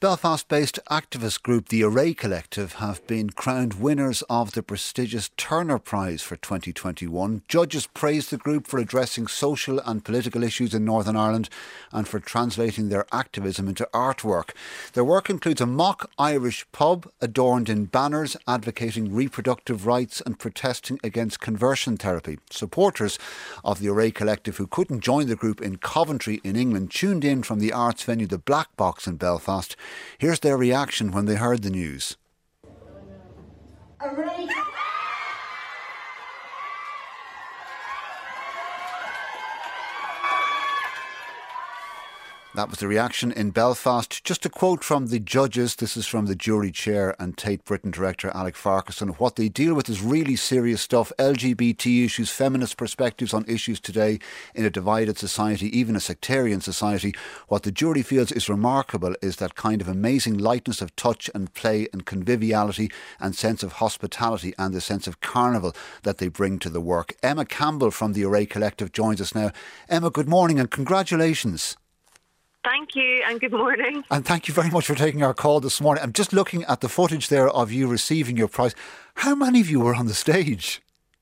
Belfast-based activist group the Array Collective have been crowned winners of the prestigious Turner Prize for 2021. Judges praised the group for addressing social and political issues in Northern Ireland and for translating their activism into artwork. Their work includes a mock Irish pub adorned in banners advocating reproductive rights and protesting against conversion therapy. Supporters of the Array Collective who couldn't join the group in Coventry in England tuned in from the arts venue The Black Box in Belfast. Here's their reaction when they heard the news. That was the reaction in Belfast. Just a quote from the judges. This is from the jury chair and Tate Britain director Alec Farquharson. What they deal with is really serious stuff. LGBT issues, feminist perspectives on issues today in a divided society, even a sectarian society. What the jury feels is remarkable is that kind of amazing lightness of touch and play and conviviality and sense of hospitality and the sense of carnival that they bring to the work. Emma Campbell from the Array Collective joins us now. Emma, good morning and congratulations. Thank you and good morning. And thank you very much for taking our call this morning. I'm just looking at the footage there of you receiving your prize. How many of you were on the stage?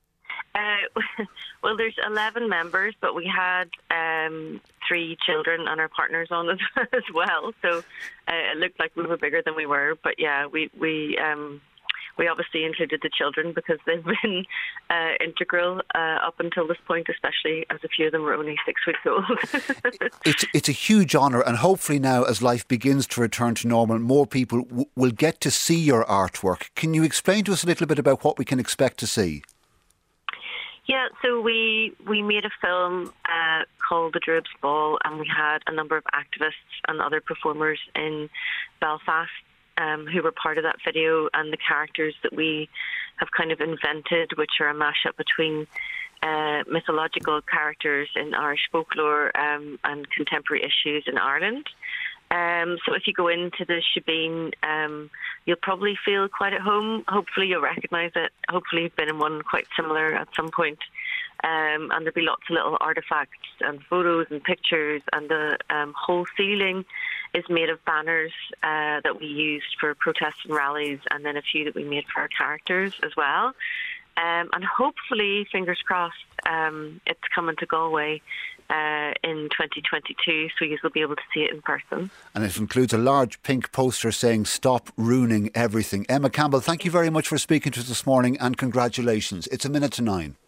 Well, there's 11 members, but we had 3 children and our partners on it as well. So it looked like we were bigger than we were. But yeah, we obviously included the children because they've been integral up until this point, especially as a few of them were only 6 weeks old. It's a huge honour, and hopefully now as life begins to return to normal, more people will get to see your artwork. Can you explain to us a little bit about what we can expect to see? Yeah, so we made a film called The Druid's Ball, and we had a number of activists and other performers in Belfast who were part of that video, and the characters that we have kind of invented, which are a mashup between mythological characters in Irish folklore and contemporary issues in Ireland. So if you go into the shebeen, you'll probably feel quite at home. Hopefully you'll recognise it. Hopefully you've been in one quite similar at some point. And there'll be lots of little artefacts and photos and pictures, and the whole ceiling is made of banners that we used for protests and rallies, and then a few that we made for our characters as well. And hopefully, fingers crossed, it's coming to Galway in 2022, so you'll be able to see it in person. And it includes a large pink poster saying "Stop ruining everything." Emma Campbell, thank you very much for speaking to us this morning, and congratulations. It's 9:01.